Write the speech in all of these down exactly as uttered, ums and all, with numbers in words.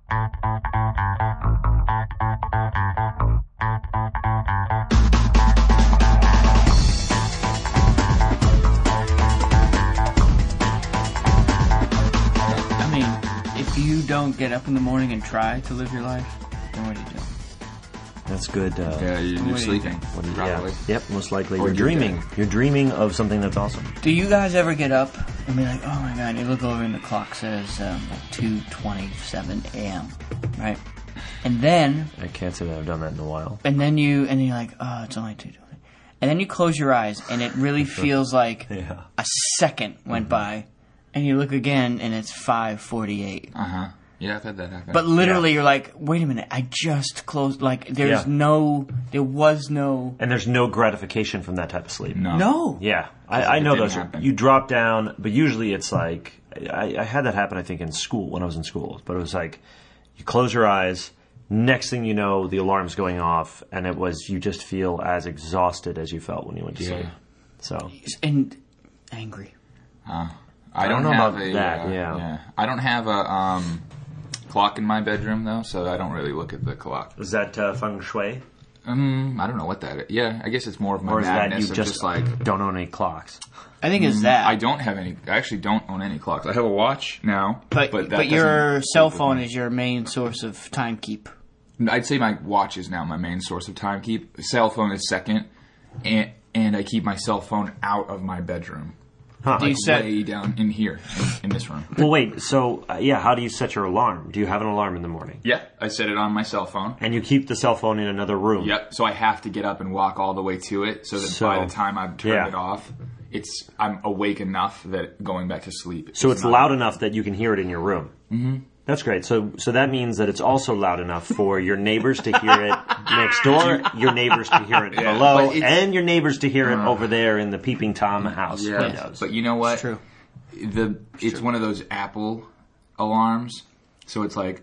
I mean, if you don't get up in the morning and try to live your life, then what do you do? That's good. Uh, Yeah, you're, you're sleeping. what do you- Probably. yeah. Yep, most likely. Or You're you're dreaming. dead. You're dreaming of something that's awesome. Do you guys ever get up and be like, oh my god, you look over and the clock says um, like two twenty-seven a.m., right? And then, I can't say that I've done that in a while. and then you, and then you're like, oh, it's only two twenty. And then you close your eyes and it really feels like Yeah. a second went by, and you look again and it's five forty-eight. Uh huh. Yeah, I've had that happen. But literally, Yeah. you're like, wait a minute, I just closed. Like, there's Yeah. no, there was no. And there's no gratification from that type of sleep. no. No. Yeah, I, like I it know didn't those. Are, happen. you drop down, but usually it's like I, I had that happen. I think in school when I was in school, but it was like you close your eyes. Next thing you know, the alarm's going off, and it was you just feel as exhausted as you felt when you went to Yeah. sleep. So And angry. Uh, I I don't don't, know have about a that, uh, yeah. I don't have a um, clock in my bedroom though, so I don't really look at the clock. is that uh, feng shui, Um, I don't know what that is. Yeah, I guess it's more of my or is that madness you of just, just like don't own any clocks? I think it's that. I don't have any. I actually don't own any clocks. I have a watch now, But but, but, that your doesn't cell sleep with phone me. is your main source of time keep. I'd say my watch is now my main source of time keep. Cell phone is second, and and I keep my cell phone out of my bedroom, Huh. Do you set? way down in here in, in this room. Well, wait. So, uh, yeah, how do you set your alarm? Do you have an alarm in the morning? Yeah, I set it on my cell phone. And you keep the cell phone in another room. Yep. So I have to get up and walk all the way to it, so that So, by the time I've turned yeah. it off, it's I'm awake enough that going back to sleep. So is it's not- loud enough that you can hear it in your room. Mm-hmm. That's great. So so that means that it's also loud enough for your neighbors to hear it next door, your neighbors to hear it Yeah, below, but it's- and your neighbors to hear it over there in the Peeping Tom house Yeah, windows. but you know what? It's true. The it's one of those Apple alarms, so it's like.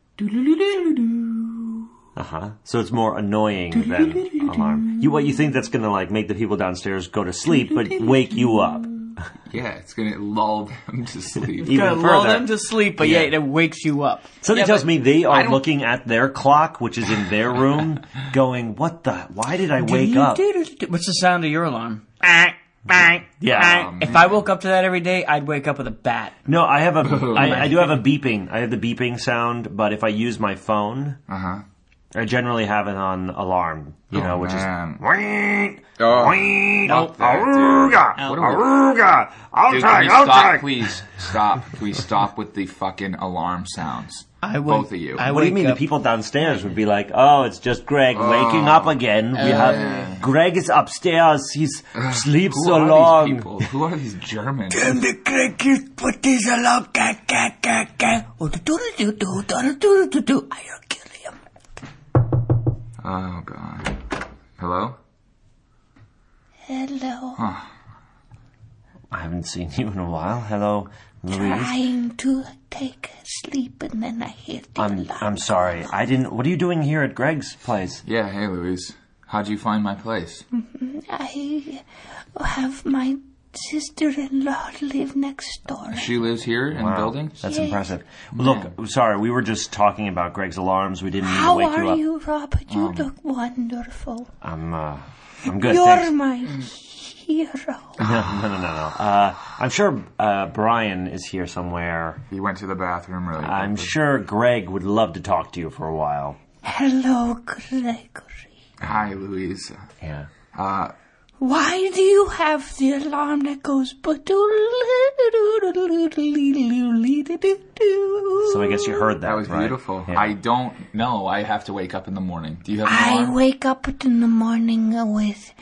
Uh-huh. So it's more annoying than alarm. You what you think that's going to like make the people downstairs go to sleep, but wake you up Yeah, it's gonna lull them to sleep. even Gonna lull further. them to sleep, but Yeah. yet it wakes you up. Something Yeah, tells but me they I are don't- looking at their clock, which is in their room, going, "What the? Why did I wake up?" What's the sound of your alarm? Bang, bang, Yeah. bang. Oh, If man. I woke up to that every day, I'd wake up with a bat. No, I have a. I, I do have a beeping. I have the beeping sound, but if I use my phone, Uh huh. I generally have it on alarm. You know, Oh, which man. is. Wing, Oh, wing, fuck that, dude. aruga, What are we- aruga. I'll Dude, take, can we I'll stop, take. please? Stop. Can we stop with the fucking alarm sounds? I would, Both of you. I What do you wake mean? up- The people downstairs would be like, "Oh, it's just Greg waking up again. We have Greg is upstairs. He's sleeps Who so are long." these people? Who are these Germans? And the Greg is put his alarm. Ga, ga, ga, ga. Oh, do, do, do, do, do, do, do, do. I'll kill him. Oh god. Hello? Hello. I haven't seen you in a while. Hello, Louise. Trying to take a sleep and then I hear the I'm alarm. I'm sorry. I didn't. What are you doing here at Greg's place? Yeah, hey Louise. How'd you find my place? I have my sister-in-law live next door. She lives here in the Wow, building? That's Yes. impressive. Look, sorry, we were just talking about Greg's alarms. We didn't mean to How wake are you up. you, Robert? You Um, look wonderful. I'm uh, I'm good. You're thanks. my hero. No, no, no, no. Uh, I'm sure uh, Brian is here somewhere. He went to the bathroom really I'm quickly. sure Greg would love to talk to you for a while. Hello, Gregory. Hi, Louise. Yeah. Uh, Why do you have the alarm that goes... So I guess you heard that. that was right? beautiful. Yeah. I don't know. I have to wake up in the morning. Do you have an I alarm? wake up in the morning with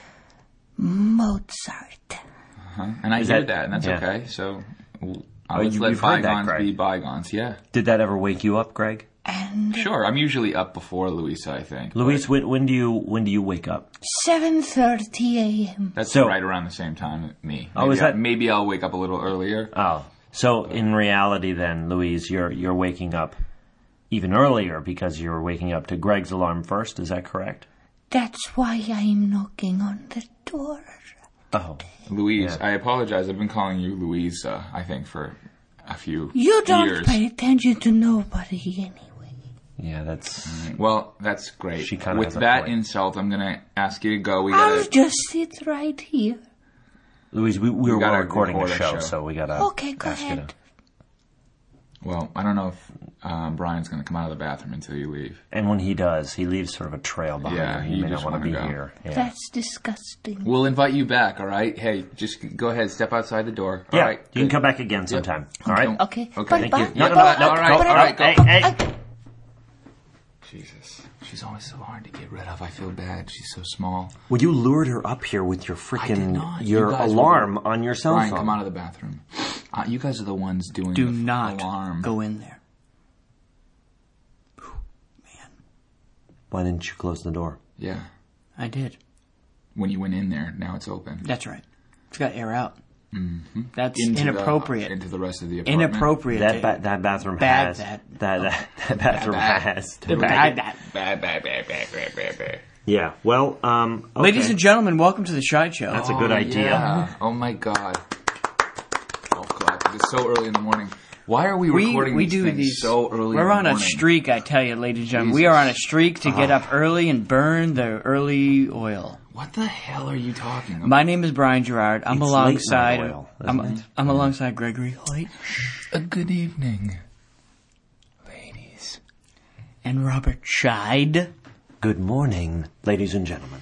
Mozart. Huh? And I Is hear that- that, and that's yeah. okay. So w- Oh, let's you- let you've heard that, bygones Greg. be bygones. Yeah. Did that ever wake you up, Greg? And Sure. I'm usually up before Louisa, I think. Luis, when, when do you when do you wake up? seven thirty a.m. That's So- right around the same time as me. Oh, Maybe is I- that- maybe I'll wake up a little earlier. Oh, so in reality, then, Louise, you're you're waking up even earlier because you're waking up to Greg's alarm first. Is that correct? That's why I'm knocking on the door. Oh, Louise, Yeah. I apologize. I've been calling you Louisa, I think, for a few You don't years. pay attention to nobody anyway. Yeah, that's... Well, that's great. She kinda With has a that point. insult, I'm going to ask you to go. We I'll gotta, just sit right here. Louise, we, we were gotta recording a record a show, show. so we gotta Okay, go ask you ahead. to... Well, I don't know if um, Brian's going to come out of the bathroom until you leave. And when he does, he leaves sort of a trail behind Yeah, him. He you may not just want to wanna be go. here. Yeah. That's disgusting. We'll invite you back, all right? Hey, just go ahead, step outside the door. All Yeah, right, you can good. come back again sometime. All right? Okay. Okay, Bye, thank bye. you. No, no, Bye, no, all bye, right, bye, all right, bye. go. Hey, hey. Jesus. She's always so hard to get rid of. I feel bad. She's so small. Well, you lured her up here with your I did freaking... not. Your You guys alarm were- on your cell Brian, phone. come out of the bathroom. Uh, you guys are the ones doing Do the not alarm. go in there. Why didn't you close the door? Yeah. I did. When you went in there, now it's open. That's right. It's got air out. Mm-hmm. That's Into inappropriate. The, into the rest of the apartment. Inappropriate. That ba- that bathroom Bad has... that. That, that, that bathroom Bad. has... The bad that. Bad, bad, bad, bad, bad, bad, bad. Yeah, well, um... okay. Ladies and gentlemen, welcome to the Shide Show. That's a good Oh, idea. Yeah. Oh my god. Oh god. It's so early in the morning. Why are we we recording we these do things these so early We're in the on a morning? streak, I tell you, ladies and gentlemen. We Jesus. are on a streak to get up early and burn the early oil. What the hell are you talking about? My name is Brian Gerard. I'm It's alongside late night oil, isn't I'm, it? I'm alongside Gregory Hoyt A good evening, ladies. and Robert Scheid. Good morning, ladies and gentlemen.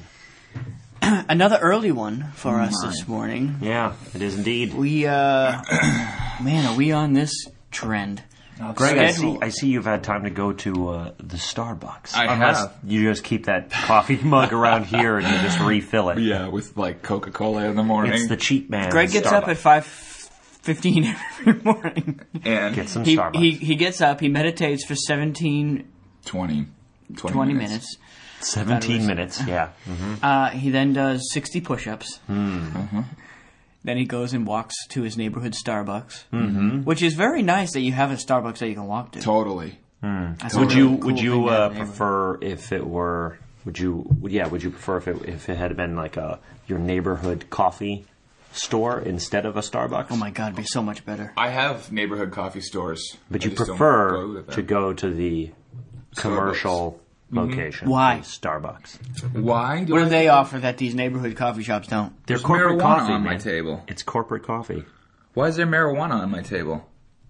Another early one for us my. this morning. Yeah, it is indeed. We uh man, are we on this trend? Greg, I see, Schedule. I see you've had time to go to uh, the Starbucks. I Unless have. you just keep that coffee mug around here and you just refill it. Yeah, with like Coca-Cola in the morning. It's the cheap man. Greg gets up Starbucks. at five fifteen every morning. and Get some He, Starbucks. he he gets up, he meditates for seventeen, twenty, twenty, twenty minutes. minutes. Seventeen was- minutes. Yeah. Mhm. Uh, he then does sixty push-ups. Hmm. Then he goes and walks to his neighborhood Starbucks, mm-hmm. which is very nice that you have a Starbucks that you can walk to. Totally. That's a Would really you cool would thing you to have uh, in the neighborhood. prefer if it were? Would you? Would, yeah. Would you prefer if it if it had been like a your neighborhood coffee store instead of a Starbucks? Oh my God, it'd be so much better. I have neighborhood coffee stores. But I you just don't prefer go to to them. go to the commercial location. Why? the Starbucks. Why do What I do they offer that these neighborhood coffee shops don't? They're There's corporate marijuana coffee on my man. table. It's corporate coffee. Why is there marijuana on my table?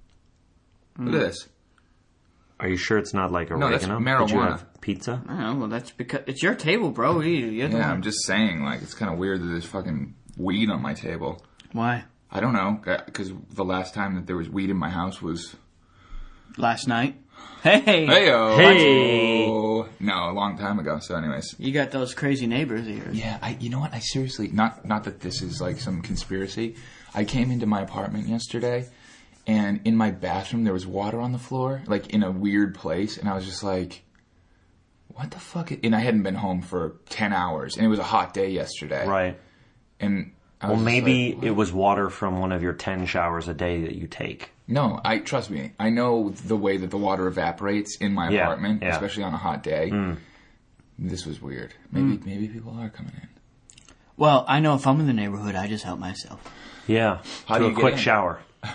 Hmm. Look at this. Are you sure it's not like No, that's oregano? Did you marijuana. have pizza? I don't know. Well, that's because it's your table, bro. You, you're the Yeah, one. I'm just saying, like, it's kind of weird that there's fucking weed on my table. Why? I don't know, because the last time that there was weed in my house was... Last night. Hey, Hey-o! Hey! Oh, no, a long time ago, so anyways. you got those crazy neighbors of yours. Yeah, I, you know what, I seriously, not not that this is like some conspiracy, I came into my apartment yesterday, and in my bathroom there was water on the floor, like in a weird place, and I was just like, what the fuck? And I hadn't been home for ten hours, and it was a hot day yesterday. Right. And I Well, was just maybe like, it was water from one of your ten showers a day that you take. No, I trust me. I know the way that the water evaporates in my Yeah, apartment, yeah. especially on a hot day. Mm. This was weird. Maybe maybe people are coming in. Well, I know if I'm in the neighborhood, I just help myself. Yeah. How to do a you get quick in? shower.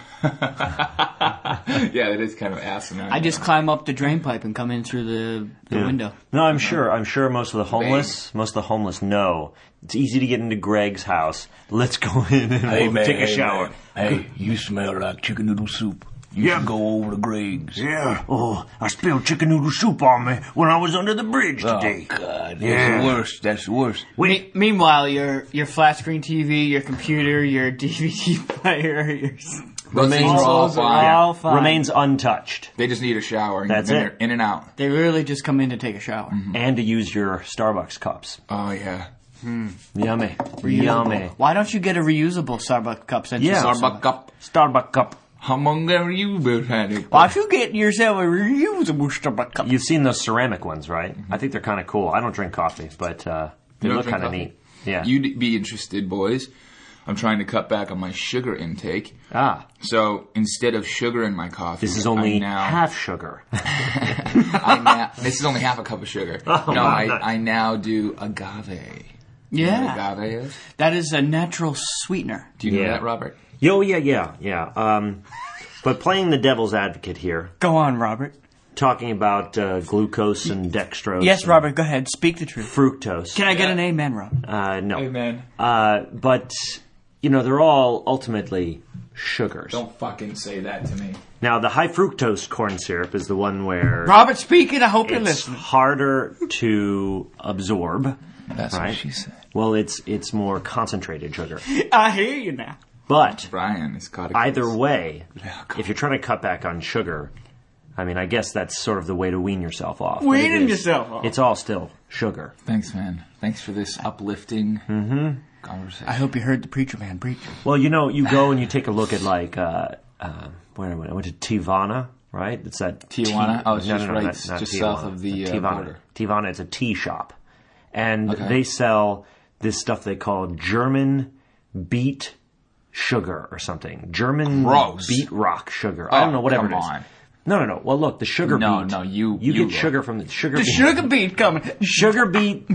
Yeah, it is kind of asinine. I just climb up the drain pipe and come in through the the Yeah. window. No, I'm sure. I'm sure most of the homeless, most of the homeless know it's easy to get into Greg's house. Let's go in and Hey, we'll man, take a hey, shower. man. Hey, you smell like chicken noodle soup. You Yeah. should go over to Greg's. Yeah. Oh, I spilled chicken noodle soup on me when I was under the bridge Oh, today. God. That's Yeah. the worst. That's the worst. Me- meanwhile, your your flat screen T V, your computer, your D V D player, your Those things are all those are fine. all fine. Remains untouched. They just need a shower. And That's then it. they're in and out. They really just come in to take a shower. And to use your Starbucks cups. Oh yeah. Yummy. Reusable. Yummy. Why don't you get a reusable Starbucks cup? Since Yeah. you said so? Starbucks cup. Starbucks cup. How long are you been had it? Why don't you get yourself a reusable Starbucks cup? You've seen those ceramic ones, right? I think they're kind of cool. I don't drink coffee, but uh, they You don't look drink kind of coffee? neat. Yeah. You'd be interested, boys. I'm trying to cut back on my sugar intake. ah, So instead of sugar in my coffee, this is only I now, half sugar. I now this is only half a cup of sugar. Oh, no, I, I now do agave. You know Yeah, what agave is? that is a natural sweetener. Do you know Yeah. that, Robert? Yo, yeah, yeah, yeah. Um, But playing the devil's advocate here, Go on, Robert. talking about uh, glucose and dextrose. Yes, and Robert, go ahead. Speak the truth. Fructose. Can I get an amen, Rob? Uh, no. Amen. Uh, but, you know, they're all ultimately sugars. Don't fucking say that to me. Now, the high fructose corn syrup is the one where Robert speaking, I hope you're it's listening. harder to absorb. That's Right. what she said. Well, it's it's more concentrated sugar. I hear you now. But Brian is caught. either way, if you're trying to cut back on sugar, I mean, I guess that's sort of the way to wean yourself off. But it Weaning is- yourself off. It's all still sugar. Thanks, man. Thanks for this uplifting conversation. I hope you heard the preacher man preach. Well, you know, you go and you take a look at like uh, uh, where I went. I went to Tivana, right? It's that Tijuana? tea- Oh, it's no, just no, no, right not- not just Tijuana. south of the, It's uh, Tivana. border. Tivana is a tea shop, and Okay. they sell this stuff they call German beet sugar or something. German Gross. beet rock sugar. I don't Oh, know, whatever come it is. on. No, no, no. Well, look, the sugar No, beet. no, you- you, you get look. sugar from the sugar The beet. sugar beet coming. Sugar beet.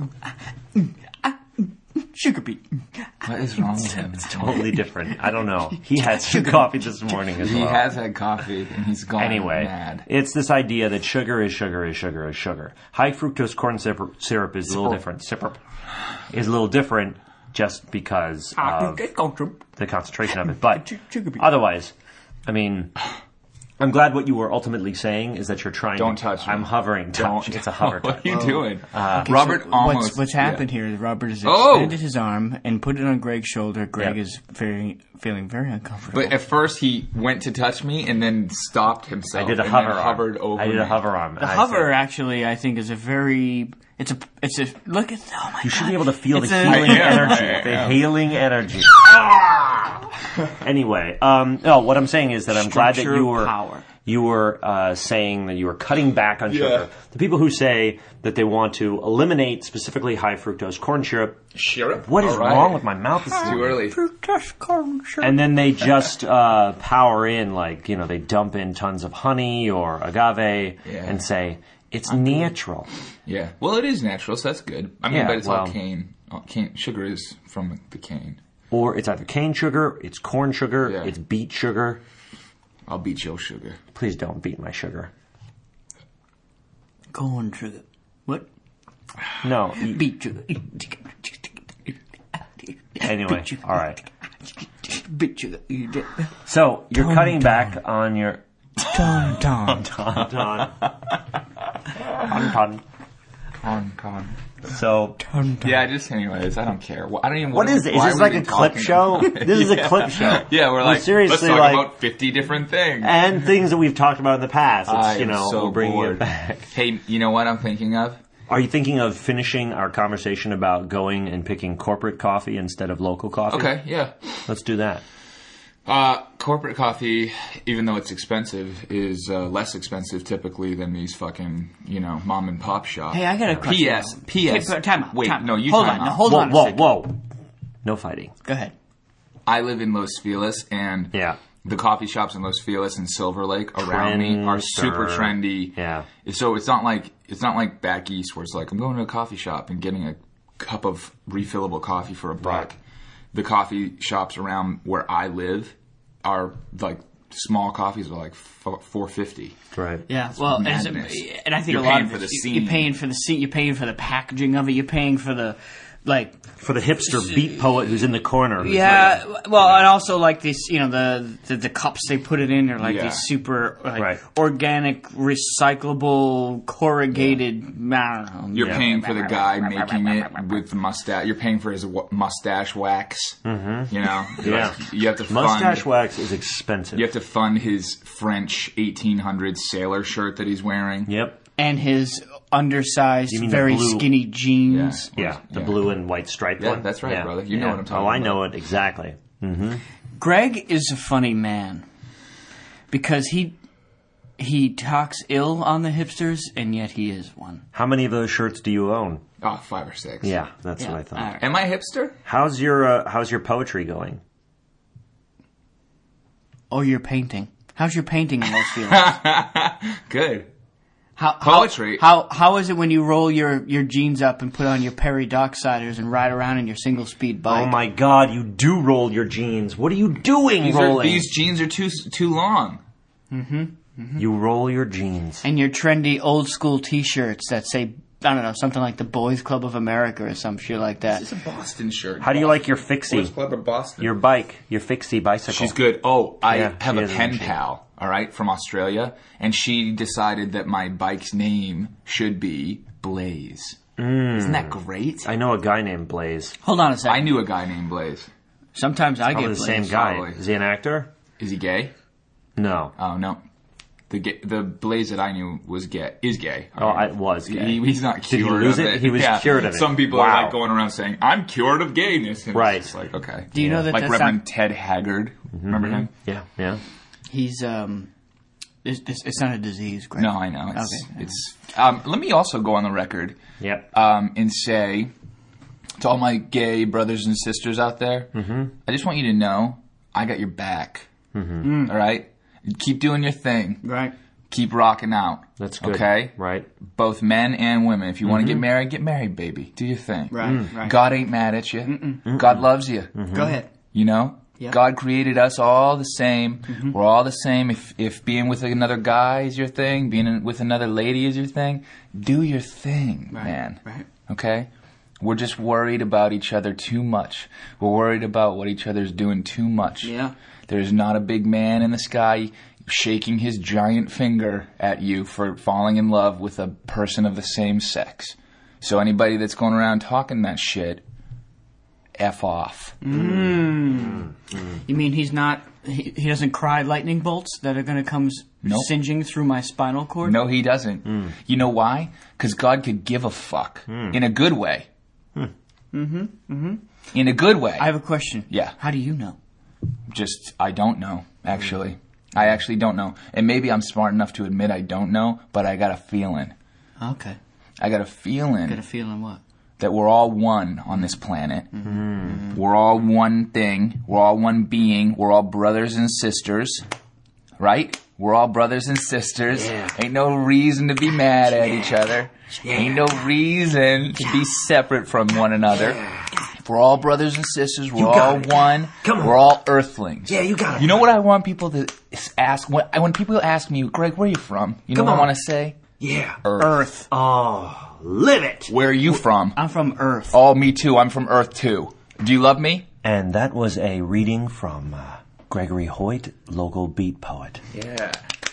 Sugar beet. What is wrong with him? Totally different. I don't know. He had some coffee this morning as He well. has had coffee and he's gone Anyway, mad. it's this idea that sugar is sugar is sugar is sugar. High fructose corn syrup, syrup is a little Syrup. different. Syrup is a little different just because of the concentration of it. But Sugar beet. otherwise, I mean, I'm glad what you were ultimately saying is that you're trying Don't to... touch me. I'm hovering touch. Don't. It's a hover touch. What are you doing? Uh, Robert almost. What's, what's happened here is Robert has Oh! extended his arm and put it on Greg's shoulder. Greg Yeah. is very, feeling very uncomfortable. But at first he went to touch me and then stopped himself. I did a and hover then arm. hovered over I did me. a hover arm. the hover, actually, I think, is a very... It's a... It's a... Look at... Oh, my You should God. be able to feel It's the a- healing I am, energy. I The am. healing energy. Anyway, um, no, what I'm saying is that I'm glad that Structure you of were power. you were uh, saying that you were cutting back on sugar. The people who say that they want to eliminate specifically high fructose corn syrup, Syrup? what is All right. wrong with my mouth? This Too morning? early. Fructose corn syrup. And then they just uh, power in, like, you know, they dump in tons of honey or agave Yeah. and say, it's natural. Yeah. Well, it is natural, so that's good. I mean, Yeah, but it's well- all cane. all cane. Sugar is from the cane. Or it's either cane sugar, it's corn sugar, Yeah. it's beet sugar. I'll beat your sugar. Please don't beat my sugar. Corn sugar. What? No. you- Beet sugar. Anyway, Beet sugar. all right. Beet sugar. You did- So you're Dun, cutting dun. back on your Dun, dun. ton ton. Ton ton. Con, con. So Dun, dun. Yeah, just anyways. I don't care. Well, I don't even. what is it? Is why this were like we a clip talking show? about it? This is a Yeah. clip show. Yeah, we're We're like, seriously let's talk like- about fifty different things. And things that we've talked about in the past. It's, I you am know, so we're bringing bored. it back. Hey, you know what I'm thinking of? Are you thinking of finishing our conversation about going and picking corporate coffee instead of local coffee? Okay, yeah. Let's do that. Uh, corporate coffee, even though it's expensive, is uh, less expensive typically than these fucking, you know, mom and pop shops. Hey, I got a question. P S. P S. Okay, time out, Wait, time out. no, you Hold time on, out. no, hold whoa, on a whoa, second. whoa. No fighting. Go ahead. I live in Los Feliz, and Yeah. the coffee shops in Los Feliz and Silver Lake around me are super Trendster. trendy. Yeah. So it's not like it's not like back east where it's like I'm going to a coffee shop and getting a cup of refillable coffee for a buck. Right. The coffee shops around where I live are like small coffees are like four fifty. Right. Yeah, well, and, madness. and I think You're a lot paying of for it- the you- scene. You're paying for the seat. You're paying for the packaging of it. You're paying for the, like, For the hipster beat poet who's in the corner. who's yeah. like- Well, and also like these, you know, the the, the cups they put it in are like Yeah. these super like, Right. organic, recyclable, corrugated. I don't know. You're Yeah. paying for the guy making it with the mustache. You're paying for his wa- mustache wax. Mm-hmm. You know, Yeah. Like, you have to Mustache fund, wax is expensive. You have to fund his French eighteen hundreds sailor shirt that he's wearing. Yep. And his undersized, You mean the very blue- skinny jeans. Yeah. Yeah, the Yeah. blue and white striped Yeah, one. that's right, brother. You know what I'm talking Oh, I about. know it exactly. Greg is a funny man because he he talks ill on the hipsters, and yet he is one. How many of those shirts do you own? Oh, five or six. Yeah, that's Yeah, what I thought. all right. Am I a hipster? How's your uh, How's your poetry going? Oh, you're painting. How's your painting in those feelings? Good. How, Poetry. How, how how is it when you roll your, your jeans up and put on your Perry Docksiders and ride around in your single speed bike? Oh my God! You do roll your jeans. What are you doing? These, are, rolling. these jeans are too too long. Mm-hmm. Mm-hmm. You roll your jeans. And your trendy old school T-shirts that say, I don't know, something like the Boys Club of America or some shit like that. This is a Boston shirt. How do you like your fixie? Boys Club of Boston. Your bike, your fixie bicycle. She's good. Oh, I Yeah, have she a is, pen isn't she? pal, all right, from Australia, and she decided that my bike's name should be Blaze. Mm. Isn't that great? I know a guy named Blaze. Hold on a second. I knew a guy named Blaze. Sometimes I Probably get the same Blaze. guy. probably. Is he an actor? Is he gay? No. Oh no, the ga- the Blaze that I knew was gay. Is gay. Oh, I was gay. He, he's not Did he cured lose of it? it. He was Yeah. cured of it. Some people Wow. are like going around saying, "I'm cured of gayness." And Right. It's just like, okay. Do you know that like that's Reverend not, Ted Haggard? Remember him? Yeah, yeah. he's, um, it's, it's, it's not a disease, Greg. No, I know. It's, Okay. it's. Um, let me also go on the record Yep. um, and say to all my gay brothers and sisters out there, mm-hmm. I just want you to know I got your back. Mm-hmm. All right? Keep doing your thing. Right. Keep rocking out. That's good. Okay? Right. Both men and women. If you want to get married, get married, baby. Do your thing. Right, right. God ain't mad at you. Mm-mm. God loves you. Go ahead. You know? Yeah. God created us all the same. We're all the same. If if being with another guy is your thing, being with another lady is your thing, do your thing, Right, man. right. Okay? We're just worried about each other too much. We're worried about what each other's doing too much. Yeah. There's not a big man in the sky shaking his giant finger at you for falling in love with a person of the same sex. So anybody that's going around talking that shit, F off. You mean he's not, he, he doesn't cry lightning bolts that are going to come s- Nope. singeing through my spinal cord? No, he doesn't. You know why? Because God could give a fuck in a good way. Mm-hmm. Mm-hmm. In a good way. I have a question. Yeah. How do you know? Just, I don't know, actually. I actually don't know. And maybe I'm smart enough to admit I don't know, but I got a feeling. Okay. I got a feeling Got a feeling what? that we're all one on this planet. Mm-hmm. We're all one thing. We're all one being. We're all brothers and sisters. Right? We're all brothers and sisters. Yeah. Ain't no reason to be mad at each other. Ain't no reason to be separate from one another. If we're all brothers and sisters, we're got all it. one. Come on. We're all earthlings. Yeah, you got it. You know what I want people to ask? When, when people ask me, Greg, where are you from? You know Come what on. I want to say? Yeah. Earth. Earth. Oh, live it. Where are you from? I'm from Earth. Oh, me too. I'm from Earth too. Do you love me? And that was a reading from uh, Gregory Hoyt, local beat poet. Yeah.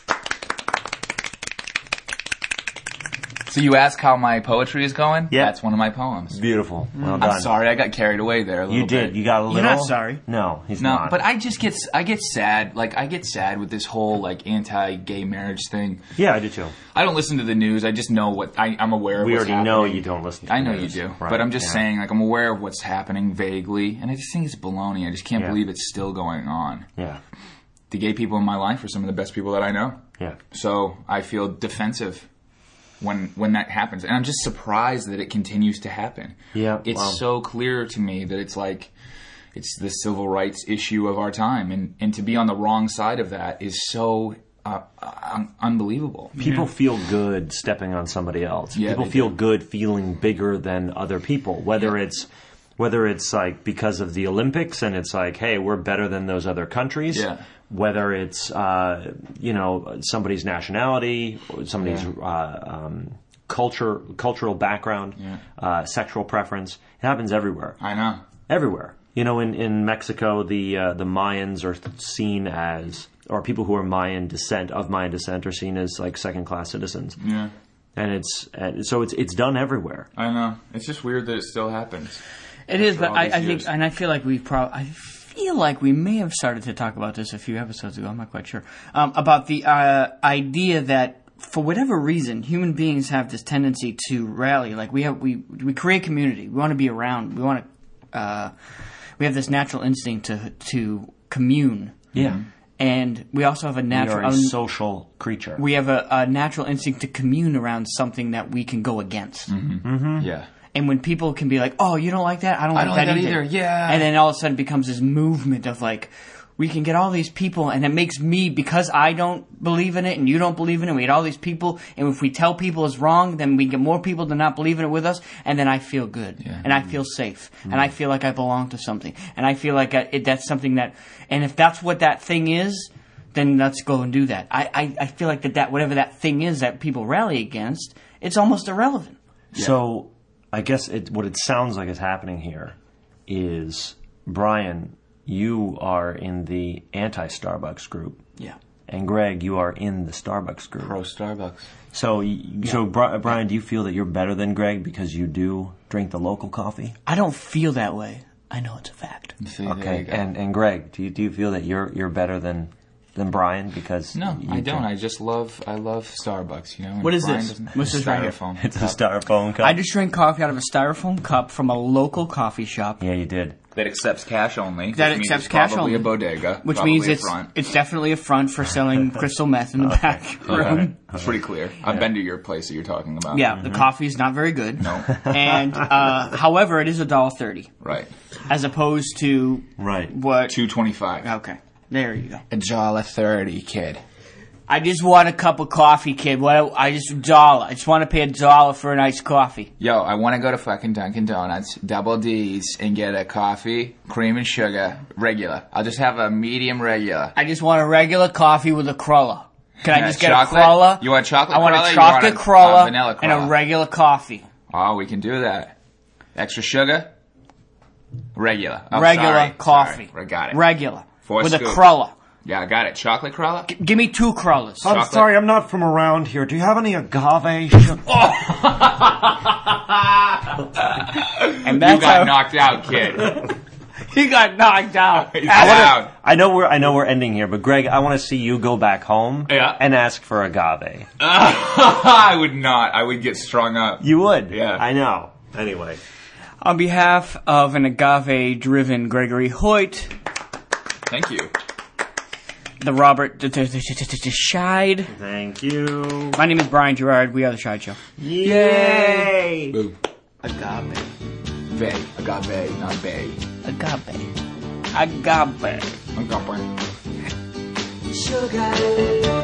So you ask how my poetry is going? Yeah. That's one of my poems. Beautiful. Well done. I'm sorry, I got carried away there a little You did. bit. You got a little. You're not sorry. No, he's No, not. but I just get I get sad. Like I get sad with this whole like anti-gay marriage thing. yeah, I do too. I don't listen to the news. I just know what I, I'm aware of. We what's already know happening. you don't listen to I the know you news. do, Right, but I'm just yeah. saying, like I'm aware of what's happening vaguely, and I just think it's baloney. I just can't Yeah. believe it's still going on. Yeah, The gay people in my life are some of the best people that I know. yeah. So I feel defensive when when that happens, and I'm just surprised that it continues to happen. Yeah, it's wow. so clear to me that it's like it's the civil rights issue of our time, and and to be on the wrong side of that is so uh, un- unbelievable. People feel good stepping on somebody else. Yeah, people they feel do. good feeling bigger than other people. Whether Yeah. it's whether it's like because of the Olympics and it's like, hey, we're better than those other countries. Yeah. Whether it's uh, you know somebody's nationality, or somebody's uh, um, culture, cultural background, Yeah. uh, sexual preference, it happens everywhere. I know. Everywhere. You know, in, in Mexico, the uh, the Mayans are seen as, or people who are Mayan descent, of Mayan descent, are seen as like second class citizens. Yeah, And it's uh, so it's it's done everywhere. I know. It's just weird that it still happens. It is, After but all I, these I think, years. and I feel like we probably, I feel like we may have started to talk about this a few episodes ago. I'm not quite sure um, about the uh, idea that for whatever reason, human beings have this tendency to rally. Like we have, we we create community. We want to be around. We want to. Uh, we have this natural instinct to to commune. Yeah. And we also have a We natural. are a um, social creature. we have a, a natural instinct to commune around something that we can go against. Yeah. And when people can be like, "Oh, you don't like that? I don't I like don't that, like that either. either, yeah. And then all of a sudden it becomes this movement of like, we can get all these people, and it makes me, because I don't believe in it and you don't believe in it, we get all these people, and if we tell people it's wrong, then we get more people to not believe in it with us, and then I feel good, Yeah. and I feel safe, mm-hmm. and I feel like I belong to something, and I feel like I, it, that's something that, and if that's what that thing is, then let's go and do that. I, I, I feel like that, that whatever that thing is that people rally against, it's almost irrelevant. Yeah. So I guess it, what it sounds like is happening here is, Brian, you are in the anti-Starbucks group. Yeah. And Greg, you are in the Starbucks group. Pro Starbucks. So, so Bri- Brian, do you feel that you're better than Greg because you do drink the local coffee? I don't feel that way. I know it's a fact. See, there Okay. you go. And and Greg, do you do you feel that you're you're better than than Brian because No, you I don't. drink- I just love I love Starbucks. You know. and What is Brian this? doesn't- What's this right here? Styrofoam. It's a styrofoam cup. I just drank coffee out of a styrofoam cup from a local coffee shop. Yeah, you did. That accepts cash only. That which means accepts it's cash probably only. a bodega, Which probably means a it's front. it's definitely a front for selling crystal meth in the back room. It's pretty clear. I've been to your place that you're talking about. Yeah, the coffee is not very good. No. And uh, however, it is a dollar thirty Right. as opposed to Right. what? Two twenty five. Okay, there you go. A dollar thirty, kid. I just want a cup of coffee, kid. What? I just a dollar. I just want to pay a dollar for a nice coffee. Yo, I want to go to fucking Dunkin' Donuts, double D's, and get a coffee, cream and sugar, regular. I'll just have a medium regular. I just want a regular coffee with a cruller. Can I Yeah, just get chocolate? a cruller? You want chocolate I want cruller? a You chocolate want a- cruller a vanilla and a cruller? regular coffee. Oh, we can do that. Extra sugar? Regular. Oh, regular sorry. coffee. Sorry. I got it. Regular. Four with scoop. a cruller. Yeah, I got it. Chocolate cruller? G- give me two crullers. I'm Chocolate. sorry, I'm not from around here. Do you have any agave? sugar? And You that's got how knocked out, kid. he got knocked out. He's I down. wanna- I know we're I know we're ending here, but Greg, I want to see you go back home Yeah. and ask for agave. I would not. I would get strung up. You would. Yeah. I know. Anyway. On behalf of an agave-driven Gregory Hoyt, Thank you. the Robert the, the, the, the, the Shide. Thank you. My name is Brian Gerard. We are the Shide Show. Yay! Boo. Agave. Bay. Agave, not bay. Agave. Agave. Agave. Sugar.